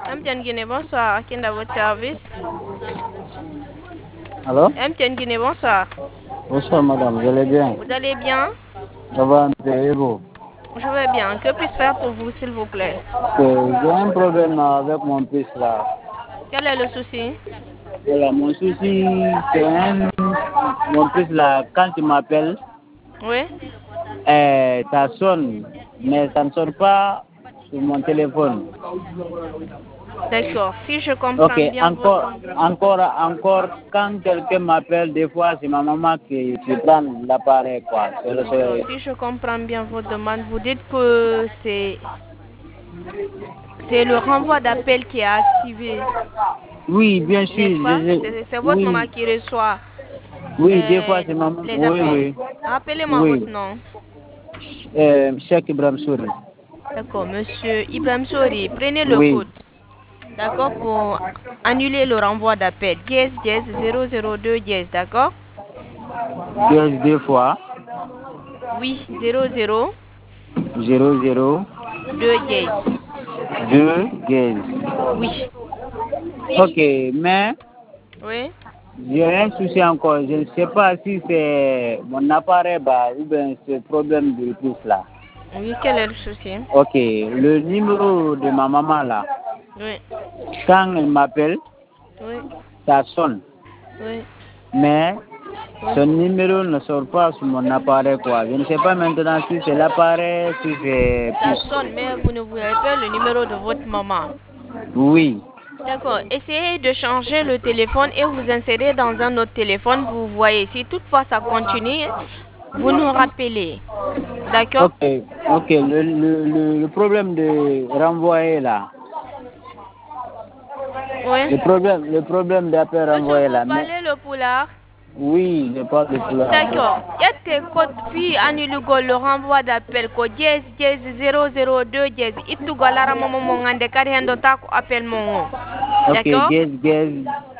MTN Guinée, bonsoir. Qui est dans votre service? Allô? MTN Guinée, bonsoir. Bonsoir madame, vous allez bien? Vous allez bien? Ça va un peu et vous? Je vais bien. Que puis-je faire pour vous, s'il vous plaît? J'ai un problème avec mon fils là. Quel est le souci? Voilà, mon souci, mon fils là, quand il m'appelle, Oui? ça sonne, mais ça ne sonne pas sur mon téléphone. D'accord. Si je comprends Ok, bien votre... encore, quand quelqu'un m'appelle, des fois c'est ma maman qui prend l'appareil quoi. D'accord. Si je comprends bien votre demande, vous dites que c'est le renvoi d'appel qui est activé, Oui, bien sûr, n'est-ce pas? C'est votre maman oui, qui reçoit oui, des fois c'est maman, les oui, appels. oui, Rappelez-moi oui. votre nom. Cheikh Ibrahim Souri. D'accord, monsieur Ibrahim Sori, prenez le Oui, code. D'accord, pour annuler le renvoi d'appel. 10 10 002 10, d'accord? deux fois, Oui, 00 00, 2 10. 2, 15. Oui. Ok, mais Oui? j'ai un souci encore. Je ne sais pas si c'est mon appareil bas ou bien c'est problème de plus là. Oui, quel est le souci? Ok, le numéro de ma maman là, Oui. quand elle m'appelle, Oui. ça sonne. Oui. Mais Oui. ce numéro ne sort pas sur mon appareil quoi. Je ne sais pas maintenant si c'est l'appareil, si c'est... Ça sonne, mais vous ne voyez pas le numéro de votre maman. Oui. D'accord. Essayez de changer le téléphone et vous insérez dans un autre téléphone. Vous voyez, si toutefois ça continue, vous nous rappelez. D'accord? Ok, ok. Le problème de renvoyer là, Oui. le problème d'appel Monsieur, renvoyé vous là, mais parlez le poulard? oui, je parle de cela. D'accord. Yette code fi annulo le renvoi d'appel ko 10 10 002 10 itu galara momo mo ngande kadi hendo ta ko appel mo. Ok, D'accord? gaz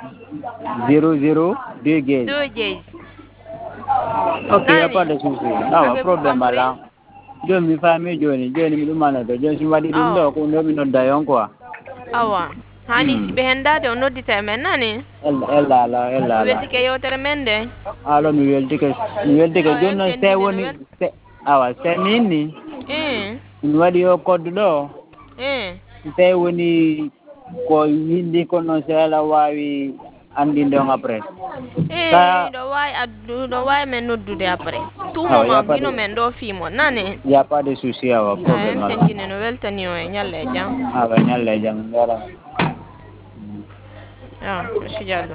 00 2 gaz. 2 10. Ok, il n'y a pas Nani? de souci. Ah, Avez-vous problème compris? là. Je me fais Johnny, me demande de je suis validé Ah. donc on a mis notre daillon quoi. Awa. Hani si be henda de onodi men nani? Elle Mi là. welti ke yewtere men de. Alors, mi welti que Ah, John MTN say Guinée no woni wel. awa c'est nini. Eh. Mi waɗi o code ɗo so tawi woni ko windi kono so ala wawi andinde on après Eh, sa do way men noddude après. Tout awa moment bino men do fimo nani? y a pas de souci awa Ah, probléme ala MTN Guinée no weltani o e nyalle jam. awa ñalle jaam ngara Ah, monsieur Diallo.